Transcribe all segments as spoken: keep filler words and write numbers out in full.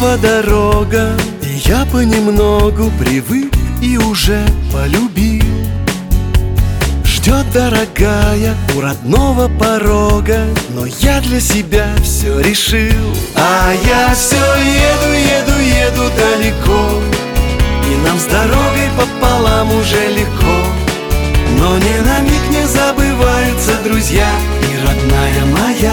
шла дорога, и я понемногу привык и уже полюбил. Ждет дорогая у родного порога, но я для себя все решил. А я все еду, еду, еду далеко, и нам с дорогой пополам уже легко. Но ни на миг не забываются друзья и родная моя.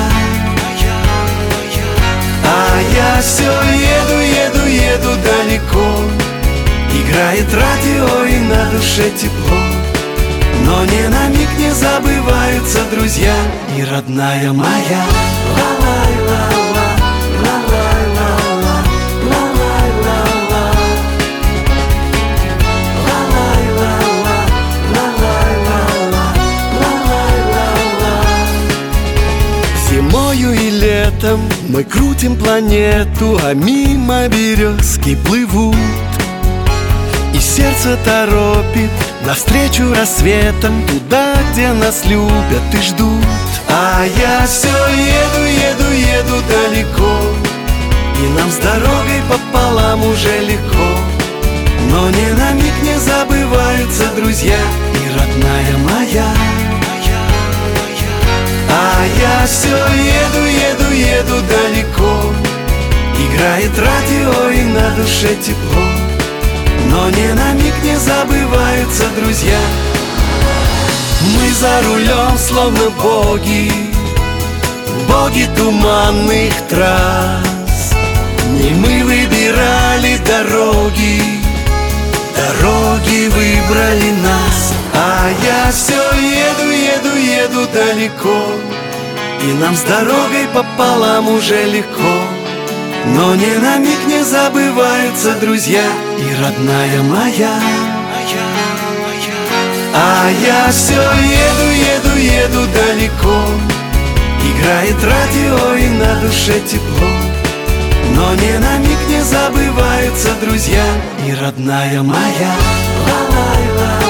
А я все еду, еду, еду далеко, играет радио и на душе тепло. Но ни на миг не забываются друзья и родная моя. Зимою и летом мы крутим планету, а мимо березки плывут. И сердце торопит навстречу рассветам, туда, где нас любят и ждут. А я все еду, еду, еду далеко, и нам с дорогой пополам уже легко. Но ни на миг не забываются друзья и родная моя. А я все еду, еду, еду далеко, играет радио и на душе тепло. Но ни на миг не забываются друзья. Мы за рулем словно боги, боги туманных трасс. Не мы выбирали дороги, дороги выбрали нас. А я все еду, еду, еду далеко, и нам с дорогой пополам уже легко. Но ни на миг не забываются друзья и родная моя. А я все еду, еду, еду далеко, играет радио и на душе тепло. Но ни на миг не забываются друзья и родная моя. Ла-ла-ла.